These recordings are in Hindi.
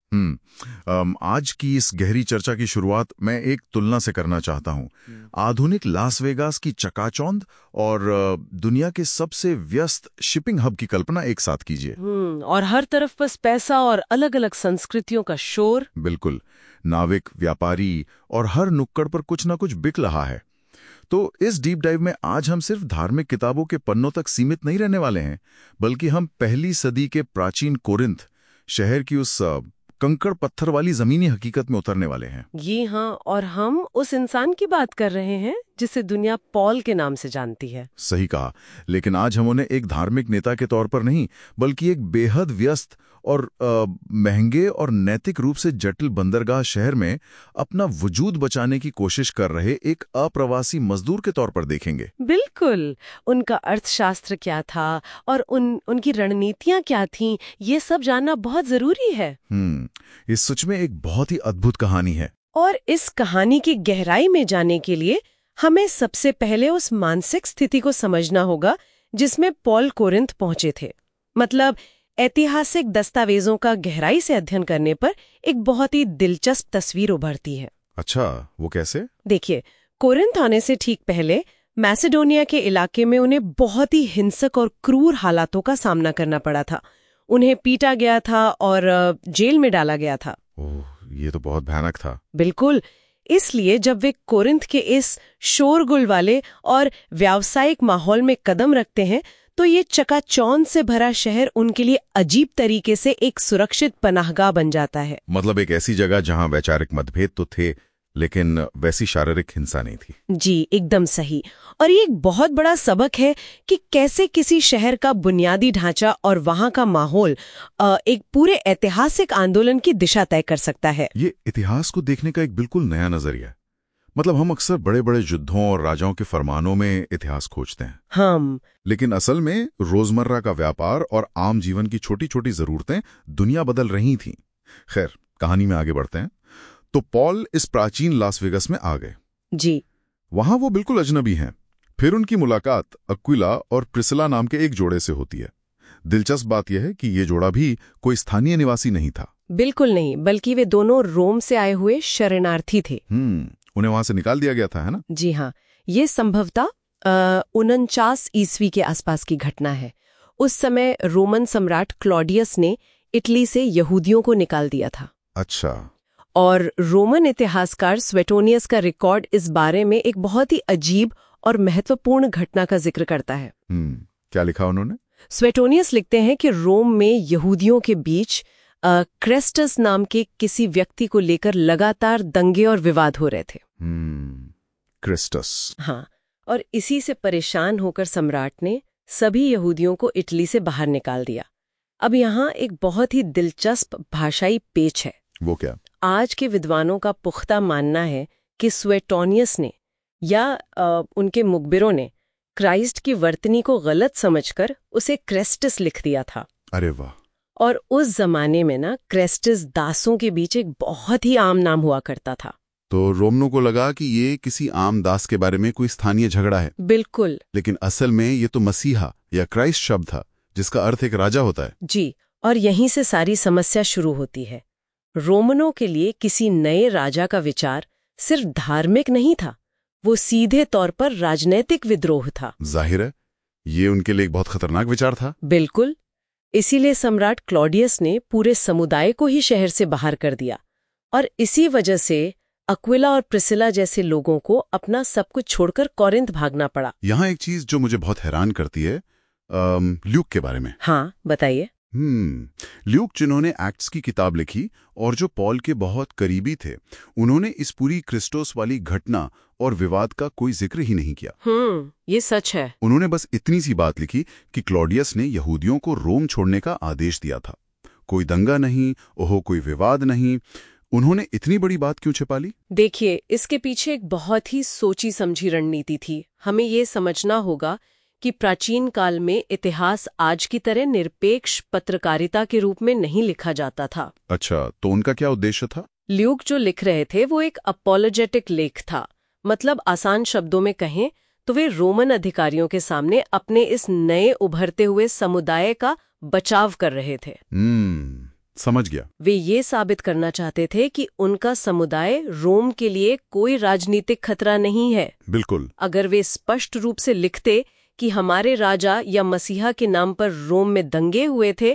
आज की इस गहरी चर्चा की शुरुआत मैं एक तुलना से करना चाहता हूँ। आधुनिक लास वेगास की चकाचौंध और दुनिया के सबसे व्यस्त शिपिंग हब की कल्पना एक साथ कीजिए। और हर तरफ बस पैसा और अलग अलग संस्कृतियों का शोर। बिल्कुल, नाविक, व्यापारी और हर नुक्कड़ पर कुछ ना कुछ बिक रहा है। तो इस डीप डाइव में आज हम सिर्फ धार्मिक किताबों के पन्नों तक सीमित नहीं रहने वाले हैं, बल्कि हम पहली सदी के प्राचीन कोरिंथ शहर की उस कंकड़ पत्थर वाली जमीनी हकीकत में उतरने वाले हैं। जी हाँ, और हम उस इंसान की बात कर रहे हैं जिसे दुनिया पॉल के नाम से जानती है। सही कहा, लेकिन आज हम उन्हें एक धार्मिक नेता के तौर पर नहीं, बल्कि एक बेहद व्यस्त और महंगे और नैतिक रूप से जटिल बंदरगाह शहर में अपना वजूद बचाने की कोशिश कर रहे एक अप्रवासी मजदूर के तौर पर देखेंगे। बिल्कुल, उनका अर्थशास्त्र क्या था और उनकी रणनीतियां क्या थीं, ये सब जानना बहुत जरूरी है। इस सच में एक बहुत ही अद्भुत कहानी है। और इस कहानी की गहराई में जाने के लिए हमें सबसे पहले उस मानसिक स्थिति को समझना होगा जिसमें पॉल कोरिंथ पहुंचे थे। मतलब ऐतिहासिक दस्तावेजों का गहराई से अध्ययन करने पर एक बहुत ही दिलचस्प तस्वीर उभरती है। अच्छा, वो कैसे? देखिए, कोरिंथ आने से ठीक पहले मैसेडोनिया के इलाके में उन्हें बहुत ही हिंसक और क्रूर हालातों का सामना करना पड़ा था। उन्हें पीटा गया था और जेल में डाला गया था। ओह, ये तो बहुत भयानक था। बिल्कुल, इसलिए जब वे कोरिंथ के इस शोरगुल वाले और व्यावसायिक माहौल में कदम रखते हैं तो ये चकाचौंध से भरा शहर उनके लिए अजीब तरीके से एक सुरक्षित पनाहगाह बन जाता है। मतलब एक ऐसी जगह जहां वैचारिक मतभेद तो थे, लेकिन वैसी शारीरिक हिंसा नहीं थी। जी, एकदम सही। और ये एक बहुत बड़ा सबक है कि कैसे किसी शहर का बुनियादी ढांचा और वहां का माहौल एक पूरे ऐतिहासिक आंदोलन की दिशा तय कर सकता है। ये इतिहास को देखने का एक बिल्कुल नया नजरिया है। मतलब हम अक्सर बड़े बड़े युद्धों और राजाओं के फरमानों में इतिहास खोजते हैं, लेकिन असल में रोजमर्रा का व्यापार और आम जीवन की छोटी छोटी जरूरतें दुनिया बदल रही थीं। खैर, कहानी में आगे बढ़ते हैं। तो पॉल इस प्राचीन लास वेगास में आ गए। जी, वहां वो बिल्कुल अजनबी हैं। फिर उनकी मुलाकात अक्विला और प्रिसिला नाम के एक जोड़े से होती है। दिलचस्प बात यह है कि ये जोड़ा भी कोई स्थानीय निवासी नहीं था। बिल्कुल नहीं, बल्कि वे दोनों रोम से आए हुए शरणार्थी थे। उन्हें वहां से निकाल दिया गया था, है ना? जी हाँ, ये संभवतः 49 ईस्वी के आसपास की घटना है। उस समय रोमन सम्राट क्लॉडियस ने इटली से यहूदियों को निकाल दिया था। अच्छा। और रोमन इतिहासकार स्वेटोनियस का रिकॉर्ड इस बारे में एक बहुत ही अजीब और महत्वपूर्ण घटना का जिक्र करता है। क्या लिखा उन्होंने? स्वेटोनियस लिखते हैं कि रोम में यहूदियों के बीच क्रेस्टस नाम के किसी व्यक्ति को लेकर लगातार दंगे और विवाद हो रहे थे। क्रिस्टस। हाँ, और इसी से परेशान होकर सम्राट ने सभी यहूदियों को इटली से बाहर निकाल दिया। अब यहाँ एक बहुत ही दिलचस्प भाषाई पेच है। वो क्या? आज के विद्वानों का पुख्ता मानना है कि स्वेटोनियस ने या उनके मुखबिरों ने क्राइस्ट की वर्तनी को गलत समझकर उसे क्रेस्टस लिख दिया था। अरे वाह! और उस जमाने में ना क्रेस्टस दासों के बीच एक बहुत ही आम नाम हुआ करता था। तो रोमनों को लगा कि ये किसी आम दास के बारे में कोई स्थानीय झगड़ा है। बिल्कुल। लेकिन असल में ये तो मसीहा या क्राइस्ट शब्द था, जिसका अर्थ एक राजा होता है। जी, और यहीं से सारी समस्या शुरू होती है। रोमनों के लिए किसी नए राजा का विचार सिर्फ धार्मिक नहीं था, वो सीधे तौर पर राजनैतिक विद्रोह था। जाहिर है, ये उनके लिए एक बहुत खतरनाक विचार था। बिल्कुल। इसीलिए सम्राट क्लॉडियस ने पूरे समुदाय को ही शहर से बाहर कर दिया, और इसी वजह से अक्विला और प्रिसिला जैसे लोगों को अपना सब कुछ छोड़कर कोरिंथ भागना पड़ा। यहाँ एक चीज जो मुझे बहुत हैरान करती है, ल्यूक के बारे में। हाँ, बताइए। ल्यूक, जिन्होंने एक्ट्स की किताब लिखी और जो पॉल के बहुत करीबी थे, उन्होंने इस पूरी क्रिस्टोस वाली घटना और विवाद का कोई जिक्र ही नहीं किया। ये सच है। उन्होंने बस इतनी सी बात लिखी कि क्लॉडियस ने यहूदियों को रोम छोड़ने का आदेश दिया था। कोई दंगा नहीं, कोई विवाद नहीं। उन्होंने इतनी बड़ी बात क्यों छिपा ली? देखिए, इसके पीछे एक बहुत ही सोची समझी रणनीति थी। हमें ये समझना होगा कि प्राचीन काल में इतिहास आज की तरह निरपेक्ष पत्रकारिता के रूप में नहीं लिखा जाता था। अच्छा, तो उनका क्या उद्देश्य था? ल्यूक जो लिख रहे थे वो एक अपोलोजेटिक लेख था। मतलब आसान शब्दों में कहें तो वे रोमन अधिकारियों के सामने अपने इस नए उभरते हुए समुदाय का बचाव कर रहे थे। समझ गया। वे ये साबित करना चाहते थे कि उनका समुदाय रोम के लिए कोई राजनीतिक खतरा नहीं है। बिल्कुल। अगर वे स्पष्ट रूप से लिखते कि हमारे राजा या मसीहा के नाम पर रोम में दंगे हुए थे,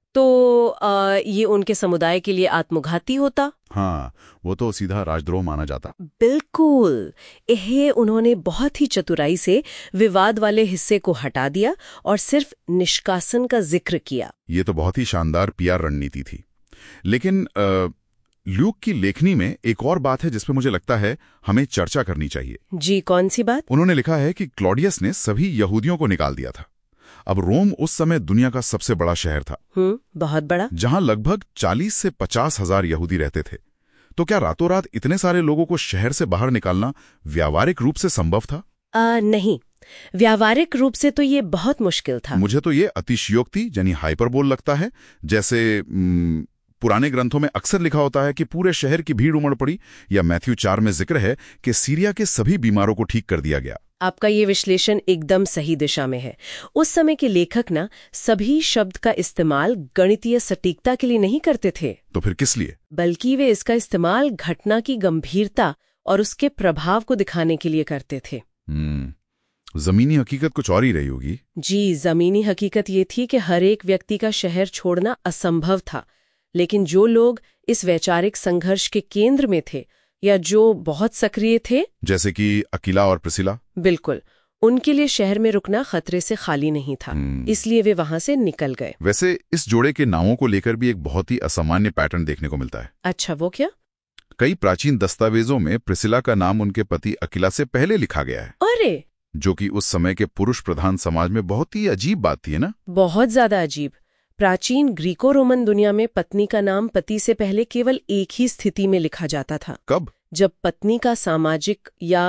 तो ये उनके समुदाय के लिए आत्मघाती होता। हाँ, वो तो सीधा राजद्रोह माना जाता। बिल्कुल। यह उन्होंने बहुत ही चतुराई से विवाद वाले हिस्से को हटा दिया और सिर्फ निष्कासन का जिक्र किया। ये तो बहुत ही शानदार पीआर रणनीति थी। लेकिन ल्यूक की लेखनी में एक और बात है जिस पे मुझे लगता है हमें चर्चा करनी चाहिए। जी, कौन सी बात? उन्होंने लिखा है कि क्लॉडियस ने सभी यहूदियों को निकाल दिया था। अब रोम उस समय दुनिया का सबसे बड़ा शहर था। बहुत बड़ा। जहां लगभग 40 से 50 हजार यहूदी रहते थे। तो क्या रातों रात इतने सारे लोगों को शहर से बाहर निकालना व्यावहारिक रूप से संभव था? नहीं, व्यावहारिक रूप से तो ये बहुत मुश्किल था। मुझे तो ये अतिशयोक्ति यानी हाइपरबोल लगता है। जैसे पुराने ग्रंथों में अक्सर लिखा होता है कि पूरे शहर की भीड़ उमड़ पड़ी, या मैथ्यू 4 में जिक्र है कि सीरिया के सभी बीमारों को ठीक कर दिया गया। आपका ये विश्लेषण एकदम सही दिशा में है। उस समय के लेखक ना सभी शब्द का इस्तेमाल गणितीय सटीकता के लिए नहीं करते थे। तो फिर किस लिए? बल्कि वे इसका इस्तेमाल घटना की गंभीरता और उसके प्रभाव को दिखाने के लिए करते थे। जमीनी हकीकत कुछ और ही रही होगी। जी, जमीनी हकीकत ये थी कि हर एक व्यक्ति का शहर छोड़ना असंभव था, लेकिन जो लोग इस वैचारिक संघर्ष के केंद्र में थे या जो बहुत सक्रिय थे, जैसे कि अकीला और प्रिसिला, बिल्कुल, उनके लिए शहर में रुकना खतरे से खाली नहीं था। इसलिए वे वहां से निकल गए। वैसे इस जोड़े के नामों को लेकर भी एक बहुत ही असामान्य पैटर्न देखने को मिलता है। अच्छा, वो क्या? कई प्राचीन दस्तावेजों में प्रिसिला का नाम उनके पति अकीला से पहले लिखा गया है। अरे, जो कि उस समय के पुरुष प्रधान समाज में बहुत ही अजीब बात थी, है ना? बहुत ज्यादा अजीब। प्राचीन ग्रीको रोमन दुनिया में पत्नी का नाम पति से पहले केवल एक ही स्थिति में लिखा जाता था। कब? जब पत्नी का सामाजिक या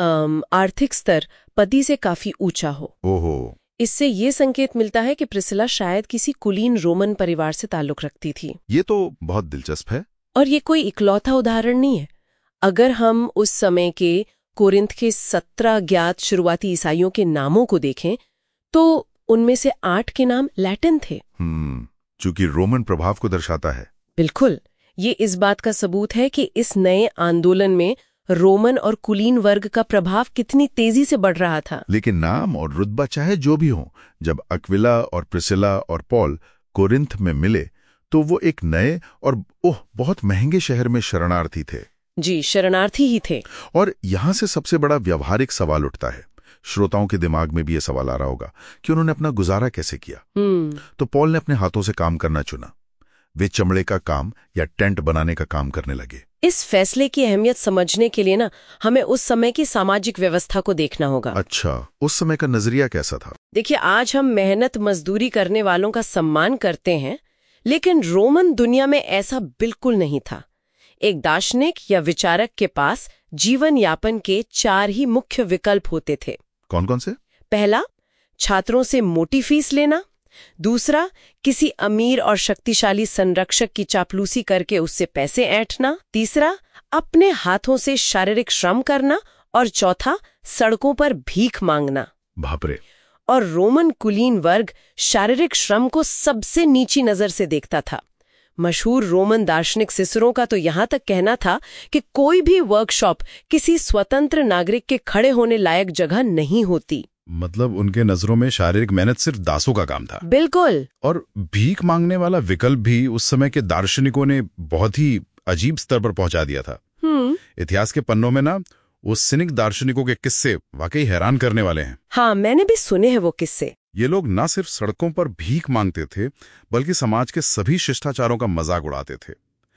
आर्थिक स्तर पति से काफी ऊंचा हो। ओहो। इससे ये संकेत मिलता है कि प्रिसिला शायद किसी कुलीन रोमन परिवार से ताल्लुक रखती थी। ये तो बहुत दिलचस्प है। और ये कोई इकलौता उदाहरण नहीं है। अगर हम उस समय के कोरिंथ के 17 ज्ञात शुरुआती ईसाइयों के नामों को देखें तो उनमें से 8 के नाम लैटिन थे। चूंकि रोमन प्रभाव को दर्शाता है। बिल्कुल, ये इस बात का सबूत है कि इस नए आंदोलन में रोमन और कुलीन वर्ग का प्रभाव कितनी तेजी से बढ़ रहा था। लेकिन नाम और रुतबा चाहे जो भी हो, जब अक्विला और प्रिसिला और पॉल कोरिंथ में मिले तो वो एक नए और बहुत महंगे शहर में शरणार्थी थे। जी, शरणार्थी ही थे। और यहां से सबसे बड़ा व्यावहारिक सवाल उठता है। श्रोताओं के दिमाग में भी ये सवाल आ रहा होगा कि उन्होंने अपना गुजारा कैसे किया। तो पॉल ने अपने हाथों से काम करना चुना। वे चमड़े का काम या टेंट बनाने का काम करने लगे। इस फैसले की अहमियत समझने के लिए ना हमें उस समय की सामाजिक व्यवस्था को देखना होगा। अच्छा, उस समय का नजरिया कैसा था? देखिए, आज हम मेहनत मजदूरी करने वालों का सम्मान करते हैं, लेकिन रोमन दुनिया में ऐसा बिल्कुल नहीं था। एक दार्शनिक या विचारक के पास जीवन यापन के 4 ही मुख्य विकल्प होते थे। कौन कौन से? पहला, छात्रों से मोटी फीस लेना। दूसरा, किसी अमीर और शक्तिशाली संरक्षक की चापलूसी करके उससे पैसे ऐंठना। तीसरा, अपने हाथों से शारीरिक श्रम करना। और चौथा, सड़कों पर भीख मांगना। बाप रे। और रोमन कुलीन वर्ग शारीरिक श्रम को सबसे नीची नजर से देखता था। मशहूर रोमन दार्शनिक सिसरो का तो यहाँ तक कहना था कि कोई भी वर्कशॉप किसी स्वतंत्र नागरिक के खड़े होने लायक जगह नहीं होती। मतलब उनके नजरों में शारीरिक मेहनत सिर्फ दासों का काम था। बिल्कुल। और भीख मांगने वाला विकल्प भी उस समय के दार्शनिकों ने बहुत ही अजीब स्तर पर पहुंचा दिया था। इतिहास के पन्नों में ना उस सिनिक दार्शनिकों के किस्से वाकई हैरान करने वाले हैं। हाँ, मैंने भी सुने हैं वो किस्से। ये लोग न सिर्फ सड़कों पर भीख मांगते थे, बल्कि समाज के सभी शिष्टाचारों का मजाक उड़ाते थे।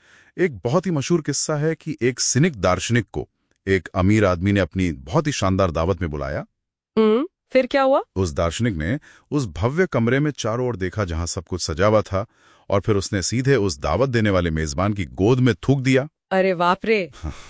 एक बहुत ही मशहूर किस्सा है कि एक सिनिक दार्शनिक को एक अमीर आदमी ने अपनी बहुत ही शानदार दावत में बुलाया। फिर क्या हुआ? उस दार्शनिक ने उस भव्य कमरे में चारों ओर देखा जहां सब कुछ सजा हुआ था, और फिर उसने सीधे उस दावत देने वाले मेजबान की गोद में थूक दिया। अरे बाप रे।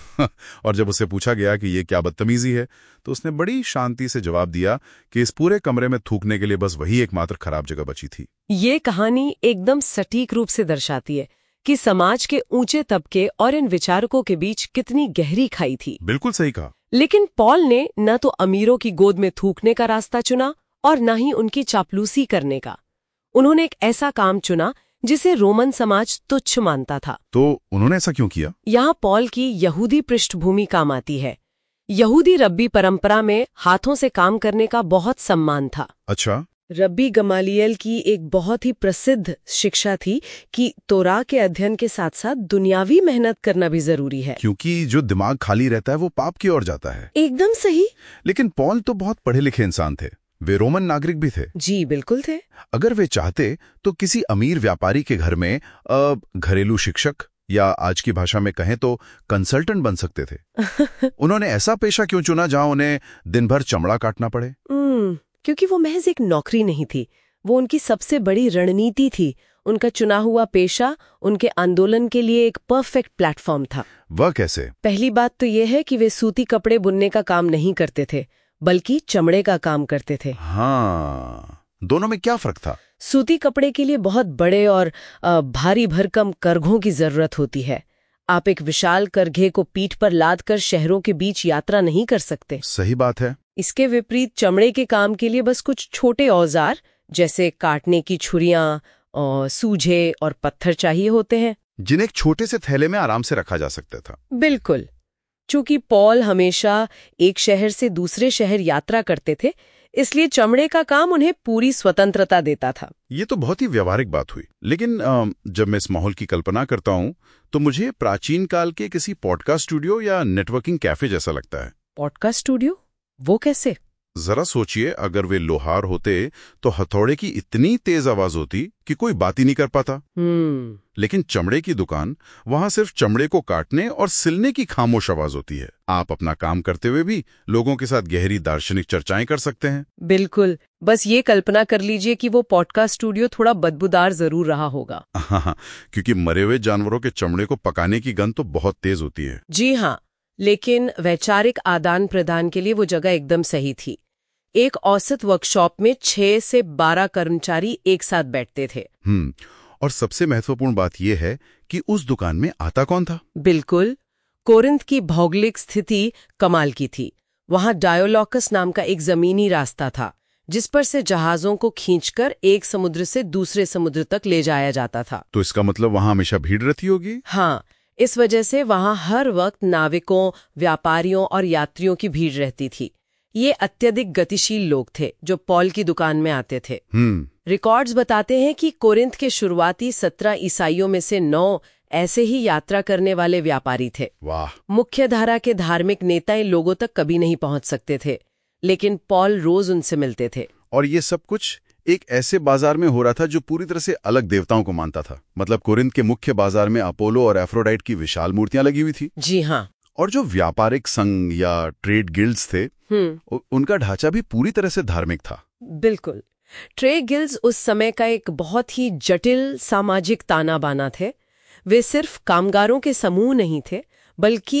और जब उसे पूछा गया कि ये क्या बदतमीजी है, तो उसने बड़ी शांति से जवाब दिया कि इस पूरे कमरे में थूकने के लिए बस वही एकमात्र खराब जगह बची थी। ये कहानी एकदम सटीक रूप से दर्शाती है कि समाज के ऊंचे तबके और इन विचारकों के बीच कितनी गहरी खाई थी। बिल्कुल सही कहा। लेकिन पॉल ने न तो अमीरों की गोद में थूकने का रास्ता चुना और न ही उनकी चापलूसी करने का। उन्होंने एक ऐसा काम चुना जिसे रोमन समाज तुच्छ मानता था। तो उन्होंने ऐसा क्यों किया? यहाँ पॉल की यहूदी पृष्ठभूमि काम आती है। यहूदी रब्बी परंपरा में हाथों से काम करने का बहुत सम्मान था। अच्छा। रब्बी गमालियल की एक बहुत ही प्रसिद्ध शिक्षा थी कि तोरा के अध्ययन के साथ साथ दुनियावी मेहनत करना भी जरूरी है, क्योंकि जो दिमाग खाली रहता है वो पाप की ओर जाता है। एकदम सही। लेकिन पॉल तो बहुत पढ़े लिखे इंसान थे, वे रोमन नागरिक भी थे। जी बिल्कुल थे। अगर वे चाहते तो किसी अमीर व्यापारी के घर में घरेलू शिक्षक या आज की भाषा में कहें तो कंसल्टेंट बन सकते थे। उन्होंने ऐसा पेशा क्यों चुना जहां उन्हें दिन भर चमड़ा काटना पड़े? क्योंकि वो महज एक नौकरी नहीं थी, वो उनकी सबसे बड़ी रणनीति थी। उनका चुना हुआ पेशा उनके आंदोलन के लिए एक परफेक्ट प्लेटफॉर्म था। वह कैसे? पहली बात तो ये है कि वे सूती कपड़े बुनने का काम नहीं करते थे, बल्कि चमड़े का काम करते थे। हाँ, दोनों में क्या फर्क था? सूती कपड़े के लिए बहुत बड़े और भारी भरकम करघों की जरूरत होती है। आप एक विशाल करघे को पीठ पर लादकर शहरों के बीच यात्रा नहीं कर सकते। सही बात है। इसके विपरीत चमड़े के काम के लिए बस कुछ छोटे औजार जैसे काटने की छुरियां, सूझे और पत्थर चाहिए होते हैं, जिन्हें एक छोटे से थैले में आराम से रखा जा सकता था। बिल्कुल। चूंकि पॉल हमेशा एक शहर से दूसरे शहर यात्रा करते थे, इसलिए चमड़े का काम उन्हें पूरी स्वतंत्रता देता था। ये तो बहुत ही व्यवहारिक बात हुई। लेकिन जब मैं इस माहौल की कल्पना करता हूँ तो मुझे प्राचीन काल के किसी पॉडकास्ट स्टूडियो या नेटवर्किंग कैफे जैसा लगता है। Podcast studio? वो कैसे? जरा सोचिए, अगर वे लोहार होते तो हथौड़े की इतनी तेज आवाज होती कि कोई बात ही नहीं कर पाता। लेकिन चमड़े की दुकान, वहां सिर्फ चमड़े को काटने और सिलने की खामोश आवाज होती है। आप अपना काम करते हुए भी लोगों के साथ गहरी दार्शनिक चर्चाएं कर सकते हैं। बिल्कुल। बस ये कल्पना कर लीजिए कि वो पॉडकास्ट स्टूडियो थोड़ा बदबूदार जरूर रहा होगा। हाँ, क्योंकि मरे हुए जानवरों के चमड़े को पकाने की गंध तो बहुत तेज होती है। जी हाँ, लेकिन वैचारिक आदान प्रदान के लिए वो जगह एकदम सही थी। एक औसत वर्कशॉप में 6 से 12 कर्मचारी एक साथ बैठते थे। और सबसे महत्वपूर्ण बात यह है कि उस दुकान में आता कौन था? बिल्कुल, कोरिंथ की भौगोलिक स्थिति कमाल की थी। वहां डायोलॉकस नाम का एक जमीनी रास्ता था, जिस पर से जहाजों को खींचकर एक समुद्र से दूसरे समुद्र तक ले जाया जाता था। तो इसका मतलब वहां हमेशा भीड़ रहती होगी? हाँ, इस वजह से वहां हर वक्त नाविकों, व्यापारियों और यात्रियों की भीड़ रहती थी। ये अत्यधिक गतिशील लोग थे जो पॉल की दुकान में आते थे। रिकॉर्ड्स बताते हैं कि कोरिंथ के शुरुआती 17 ईसाइयों में से 9 ऐसे ही यात्रा करने वाले व्यापारी थे। वाह! मुख्य धारा के धार्मिक नेता इन लोगों तक कभी नहीं पहुंच सकते थे, लेकिन पॉल रोज उनसे मिलते थे। और ये सब कुछ एक ऐसे बाजार में हो रहा था जो पूरी तरह से अलग देवताओं को मानता था। मतलब कोरिंथ के मुख्य बाजार में अपोलो और एफ्रोडाइट की विशाल मूर्तियां लगी हुई थी। जी हाँ। और जो व्यापारिक संघ या ट्रेड गिल्ड्स थे, उनका ढांचा भी पूरी तरह से धार्मिक था। बिल्कुल। ट्रेड गिल्ड्स उस समय का एक बहुत ही जटिल सामाजिक ताना बाना थे। वे सिर्फ कामगारों के समूह नहीं थे, बल्कि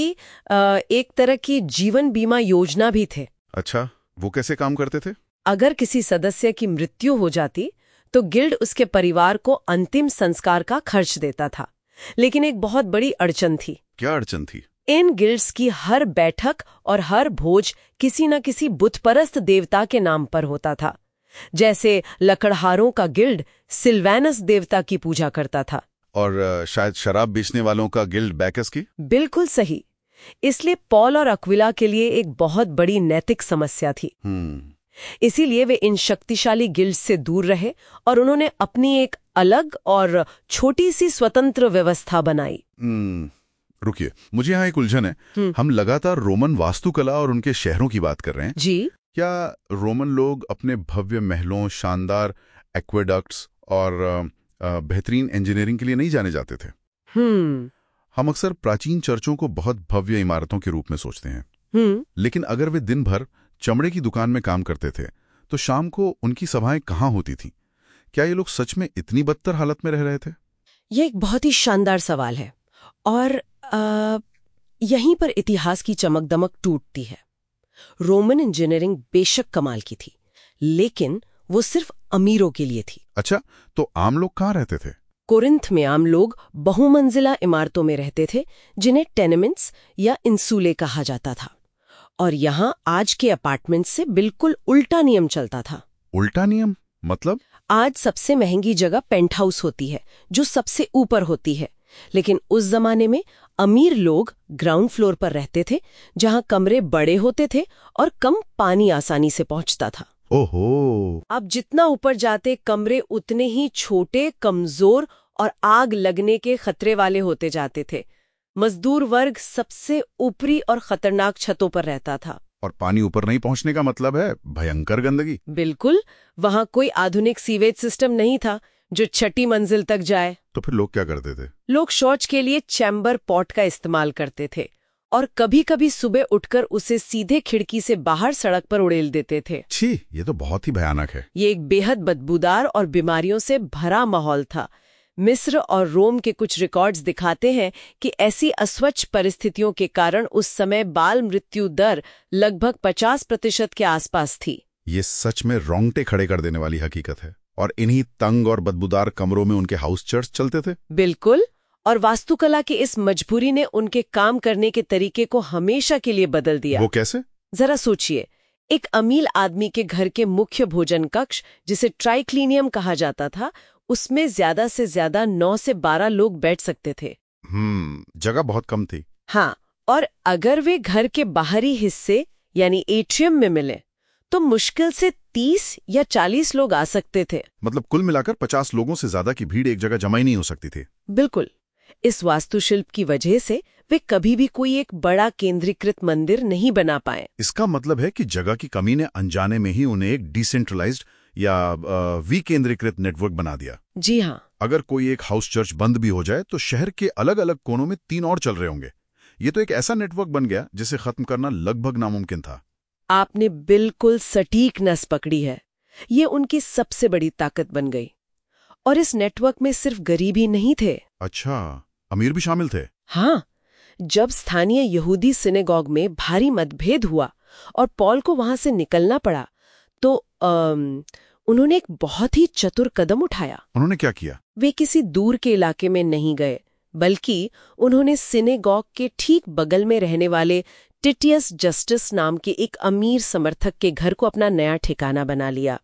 एक तरह की जीवन बीमा योजना भी थे। अच्छा, वो कैसे काम करते थे? अगर किसी सदस्य की मृत्यु हो जाती तो गिल्ड उसके परिवार को अंतिम संस्कार का खर्च देता था। लेकिन एक बहुत बड़ी अड़चन थी। क्या अड़चन थी? इन गिल्ड्स की हर बैठक और हर भोज किसी न किसी बुतपरस्त देवता के नाम पर होता था। जैसे लकड़हारों का गिल्ड सिल्वेनस देवता की पूजा करता था, और शायद शराब बेचने वालों का गिल्ड बैकस की। बिल्कुल सही। इसलिए पॉल और अक्विला के लिए एक बहुत बड़ी नैतिक समस्या थी। इसीलिए वे इन शक्तिशाली गिल्ड से दूर रहे और उन्होंने अपनी एक अलग और छोटी सी स्वतंत्र व्यवस्था बनाई। रुकिए, मुझे यहाँ एक उलझन है। हम लगातार रोमन वास्तुकला और उनके शहरों की बात कर रहे हैं। जी। क्या रोमन लोग अपने भव्य महलों, शानदार एक्वेडक्ट्स और बेहतरीन इंजीनियरिंग के लिए नहीं जाने जाते थे? हम अक्सर प्राचीन चर्चों को बहुत भव्य इमारतों के रूप में सोचते हैं। लेकिन अगर वे दिन भर चमड़े की दुकान में काम करते थे तो शाम को उनकी सभाएं कहाँ होती थीं? क्या ये लोग सच में इतनी बदतर हालत में रह रहे थे? ये एक बहुत ही शानदार सवाल है और यहीं पर इतिहास की चमक दमक टूटती है। रोमन इंजीनियरिंग बेशक कमाल की थी, लेकिन वो सिर्फ अमीरों के लिए थी। अच्छा, तो आम लोग कहाँ रहते थे? कोरिंथ में आम लोग बहुमंजिला इमारतों में रहते थे, जिन्हें टेनेमेंट्स या इंसुले कहा जाता था। और यहाँ आज के अपार्टमेंट से बिल्कुल उल्टा नियम चलता था। उल्टा नियम मतलब? आज सबसे महंगी जगह पेंट हाउस होती है, जो सबसे ऊपर होती है, लेकिन उस जमाने में अमीर लोग ग्राउंड फ्लोर पर रहते थे, जहां कमरे बड़े होते थे और कम पानी आसानी से पहुंचता था। ओहो। अब जितना ऊपर जाते कमरे उतने ही छोटे, कमजोर और आग लगने के खतरे वाले होते जाते थे। मजदूर वर्ग सबसे ऊपरी और खतरनाक छतों पर रहता था। और पानी ऊपर नहीं पहुंचने का मतलब है भयंकर गंदगी। बिल्कुल, वहां कोई आधुनिक सीवेज सिस्टम नहीं था जो छठी मंजिल तक जाए। तो फिर लोग क्या करते थे? लोग शौच के लिए चैम्बर पॉट का इस्तेमाल करते थे और कभी-कभी सुबह उठकर उसे सीधे खिड़की से बाहर सड़क पर उड़ेल देते थे। छी, ये तो बहुत ही भयानक है। ये एक बेहद बदबूदार और बीमारियों से भरा माहौल था। मिस्र और रोम के कुछ रिकॉर्ड्स दिखाते हैं कि ऐसी अस्वच्छ परिस्थितियों के कारण उस समय बाल मृत्यु दर लगभग 50% के आसपास थी। ये सच में रोंगटे खड़े कर देने वाली हकीकत है। और इन्हीं तंग और बदबूदार कमरों में उनके हाउस चर्च चलते थे। बिल्कुल, और वास्तुकला की इस मजबूरी ने उनके काम करने के तरीके को हमेशा के लिए बदल दिया। वो कैसे? जरा सोचिए, एक अमीर आदमी के घर के मुख्य भोजन कक्ष, जिसे ट्राइक्लिनियम कहा जाता था, उसमें ज्यादा से ज्यादा 9 से 12 लोग बैठ सकते थे। जगह बहुत कम थी। हाँ, और अगर वे घर के बाहरी हिस्से यानी एट्रियम में मिले तो मुश्किल से 30 या 40 लोग आ सकते थे। मतलब कुल मिलाकर 50 लोगों से ज्यादा की भीड़ एक जगह जमा ही नहीं हो सकती थी। बिल्कुल। इस वास्तुशिल्प की वजह से वे कभी भी कोई एक बड़ा केंद्रीकृत मंदिर नहीं बना पाए। इसका मतलब है कि जगह की कमी ने अनजाने में ही उन्हें एक डिसेंट्रलाइज्ड या विकेंद्रीकृत नेटवर्क बना दिया। जी हाँ। अगर कोई एक हाउस चर्च बंद भी हो जाए तो शहर के अलग अलग कोनों में 3 और चल रहे होंगे। ये तो एक ऐसा नेटवर्क बन गया जिसे खत्म करना लगभग नामुमकिन था। आपने बिल्कुल सटीक नस पकड़ी है। ये उनकी सबसे बड़ी ताकत बन गई। और इस नेटवर्क में सिर्फ गरीब ही नहीं थे। अच्छा, अमीर भी शामिल थे? हाँ, जब स्थानीय यहूदी सिनेगॉग में भारी मतभेद हुआ और पॉल को वहां से निकलना पड़ा तो उन्होंने एक बहुत ही चतुर कदम उठाया। उन्होंने क्या किया? वे किसी दूर के इलाके में नहीं गए, बल्कि उन्होंने सिनेगॉग के ठीक बगल में रहने वाले टिटियस जस्टिस नाम के एक अमीर समर्थक के घर को अपना नया ठिकाना बना लिया।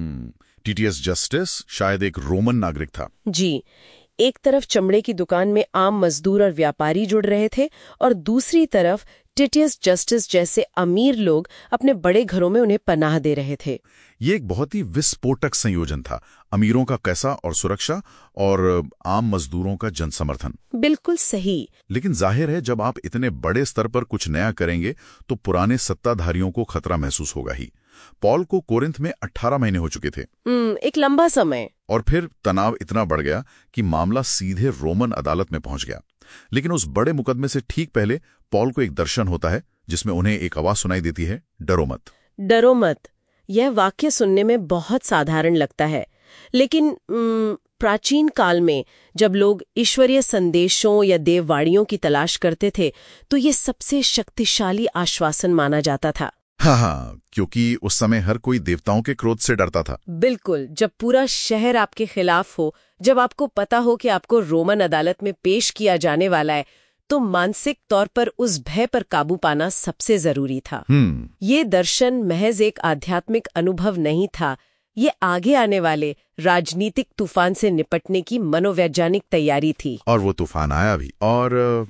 टिटियस जस्टिस शायद एक रोमन नागरिक था। जी, एक तरफ चमड़े की दुकान में आम मजदूर और व्यापारी जुड़ रहे थे और दूसरी तरफ टिटियस जस्टिस जैसे अमीर लोग अपने बड़े घरों में उन्हें पनाह दे रहे थे। ये एक बहुत ही विस्फोटक संयोजन था, अमीरों का कैसा और सुरक्षा और आम मजदूरों का जनसमर्थन। बिल्कुल सही। लेकिन जाहिर है जब आप इतने बड़े स्तर पर कुछ नया करेंगे तो पुराने सत्ताधारियों को खतरा महसूस होगा ही। पॉल को कोरिंथ में 18 महीने हो चुके थे। एक लंबा समय। और फिर तनाव इतना बढ़ गया कि मामला सीधे रोमन अदालत में पहुंच गया। लेकिन उस बड़े मुकदमे से ठीक पहले पॉल को एक दर्शन होता है जिसमें उन्हें एक आवाज सुनाई देती है, डरो मत। डरो मत। यह वाक्य सुनने में बहुत साधारण लगता है, लेकिन प्राचीन काल में जब लोग ईश्वरीय संदेशों या देववाणियों की तलाश करते थे तो ये सबसे शक्तिशाली आश्वासन माना जाता था। हाँ, क्योंकि उस समय हर कोई देवताओं के क्रोध से डरता था। बिल्कुल, जब पूरा शहर आपके खिलाफ हो, जब आपको पता हो कि आपको रोमन अदालत में पेश किया जाने वाला है, तो मानसिक तौर पर उस भय पर काबू पाना सबसे जरूरी था। ये दर्शन महज एक आध्यात्मिक अनुभव नहीं था, ये आगे आने वाले राजनीतिक तूफान से निपटने की मनोवैज्ञानिक तैयारी थी। और वो तूफान आया भी। और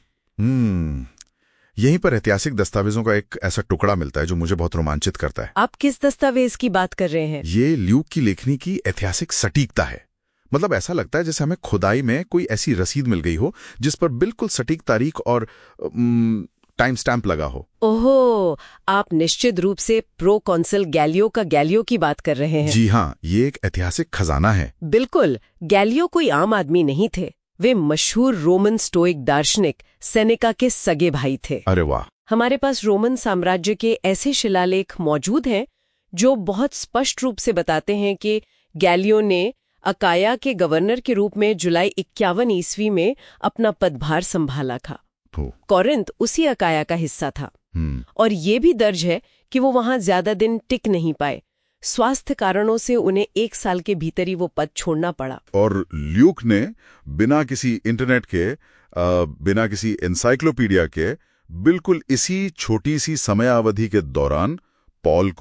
यहीं पर ऐतिहासिक दस्तावेजों का एक ऐसा टुकड़ा मिलता है जो मुझे बहुत रोमांचित करता है। आप किस दस्तावेज की बात कर रहे हैं? ये ल्यूक की लेखनी की ऐतिहासिक सटीकता है। मतलब ऐसा लगता है जैसे हमें खुदाई में कोई ऐसी रसीद मिल गई हो जिस पर बिल्कुल सटीक तारीख और टाइम स्टैंप लगा हो। ओहो, आप निश्चित रूप से प्रो कॉन्सल गैलियो का गैलियो की बात कर रहे हैं। जी हाँ, ये एक ऐतिहासिक खजाना है। बिल्कुल, गैलियो कोई आम आदमी नहीं थे। वे मशहूर रोमन स्टोइक दार्शनिक सेनेका के सगे भाई थे। अरे वाह। हमारे पास रोमन साम्राज्य के ऐसे शिलालेख मौजूद हैं जो बहुत स्पष्ट रूप से बताते हैं कि गैलियो ने अकाया के गवर्नर के रूप में जुलाई 51 ईस्वी में अपना पदभार संभाला था। कोरिंथ उसी अकाया का हिस्सा था। और ये भी दर्ज है कि वो वहां ज्यादा दिन टिक नहीं पाए। स्वास्थ्य कारणों से उन्हें 1 साल के भीतर ही वो पद छोड़ना पड़ा। और ल्यूक ने बिना किसी इंटरनेट के, बिना किसी एनसाइक्लोपीडिया के, बिल्कुल इसी छोटी सी समयावधि के दौरान पॉल को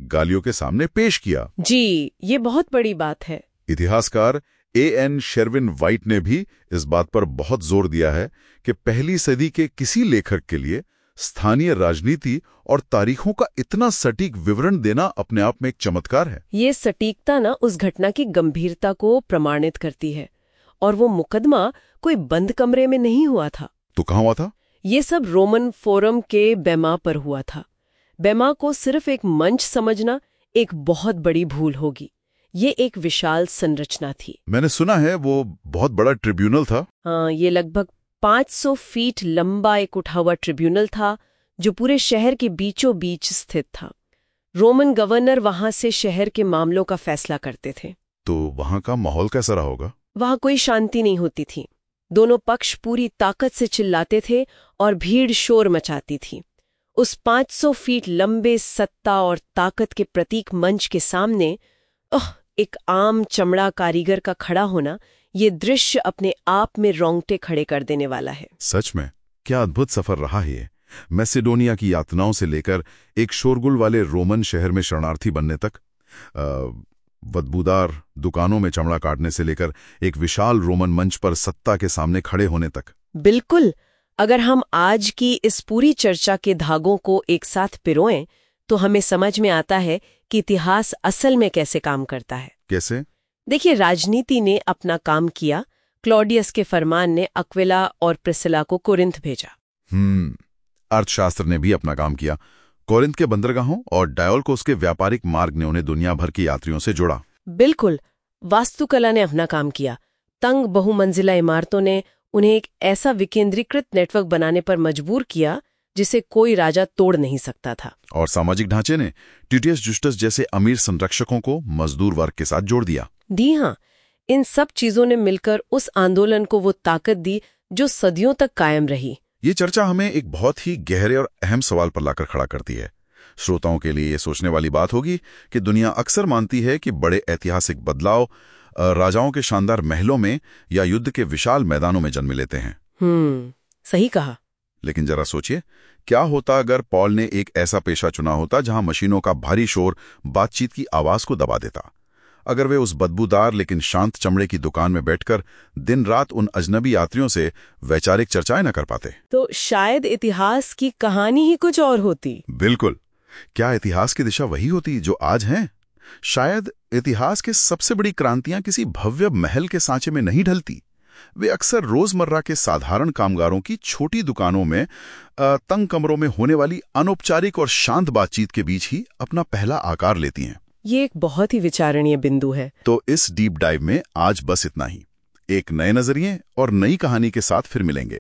गालियों के सामने पेश किया। जी, ये बहुत बड़ी बात है। इतिहासकार A.N. शेरविन वाइट ने भी इस बात पर बहुत जोर दिया है कि पहली सदी के किसी लेखक के लिए स्थानीय राजनीति और तारीखों का इतना सटीक विवरण देना अपने आप में एक चमत्कार है। ये सटीकता ना उस घटना की गंभीरता को प्रमाणित करती है। और वो मुकदमा कोई बंद कमरे में नहीं हुआ था। तो कहाँ हुआ था? ये सब रोमन फोरम के बेमा पर हुआ था। बेमा को सिर्फ एक मंच समझना एक बहुत बड़ी भूल होगी। ये एक विशाल संरचना थी। मैंने सुना है वो बहुत बड़ा ट्रिब्यूनल था। हाँ, ये लगभग 500 फीट लंबा एक उठा हुआ ट्रिब्यूनल था जो पूरे शहर के बीचों बीच स्थित था। रोमन गवर्नर वहां से शहर के मामलों का फैसला करते थे। तो वहां का माहौल कैसा रहा होगा? वहां कोई शांति नहीं होती थी। दोनों पक्ष पूरी ताकत से चिल्लाते थे और भीड़ शोर मचाती थी। उस 500 फीट लंबे सत्ता और ताकत के प्रतीक मंच के सामने एक आम चमड़ा कारीगर का खड़ा होना, ये दृश्य अपने आप में रोंगटे खड़े कर देने वाला है। सच में क्या अद्भुत सफर रहा है ये। मैसेडोनिया की यातनाओं से लेकर एक शोरगुल वाले रोमन शहर में शरणार्थी बनने तक, बदबूदार दुकानों में चमड़ा काटने से लेकर एक विशाल रोमन मंच पर सत्ता के सामने खड़े होने तक। बिल्कुल। अगर हम आज की इस पूरी चर्चा के धागों को एक साथ पिरोएं तो हमें समझ में आता है कि इतिहास असल में कैसे काम करता है। कैसे? देखिए, राजनीति ने अपना काम किया। क्लॉडियस के फरमान ने अक्विला और प्रिसिला को कोरिंथ भेजा। अर्थशास्त्र ने भी अपना काम किया। कोरिंथ के बंदरगाहों और डायोलकोस के व्यापारिक मार्ग ने उन्हें दुनिया भर की यात्रियों से जोड़ा। बिल्कुल। वास्तुकला ने अपना काम किया। तंग बहुमंजिला इमारतों ने उन्हें एक ऐसा विकेंद्रीकृत नेटवर्क बनाने पर मजबूर किया जिसे कोई राजा तोड़ नहीं सकता था। और सामाजिक ढांचे ने टिटियस जुस्टस जैसे अमीर संरक्षकों को मजदूर वर्ग के साथ जोड़ दिया। दी हाँ, इन सब चीजों ने मिलकर उस आंदोलन को वो ताकत दी जो सदियों तक कायम रही। ये चर्चा हमें एक बहुत ही गहरे और अहम सवाल पर लाकर खड़ा करती है। श्रोताओं के लिए ये सोचने वाली बात होगी कि दुनिया अक्सर मानती है कि बड़े ऐतिहासिक बदलाव राजाओं के शानदार महलों में या युद्ध के विशाल मैदानों में जन्म लेते हैं। सही कहा। लेकिन जरा सोचिए, क्या होता अगर पॉल ने एक ऐसा पेशा चुना होता जहां मशीनों का भारी शोर बातचीत की आवाज को दबा देता? अगर वे उस बदबूदार लेकिन शांत चमड़े की दुकान में बैठकर दिन रात उन अजनबी यात्रियों से वैचारिक चर्चाएं न कर पाते, तो शायद इतिहास की कहानी ही कुछ और होती। बिल्कुल। क्या इतिहास की दिशा वही होती जो आज है? शायद इतिहास की सबसे बड़ी क्रांतियां किसी भव्य महल के सांचे में नहीं ढलती। वे अक्सर रोजमर्रा के साधारण कामगारों की छोटी दुकानों में, तंग कमरों में होने वाली अनौपचारिक और शांत बातचीत के बीच ही अपना पहला आकार लेती हैं। ये एक बहुत ही विचारणीय बिंदु है। तो इस डीप डाइव में आज बस इतना ही। एक नए नजरिए और नई कहानी के साथ फिर मिलेंगे।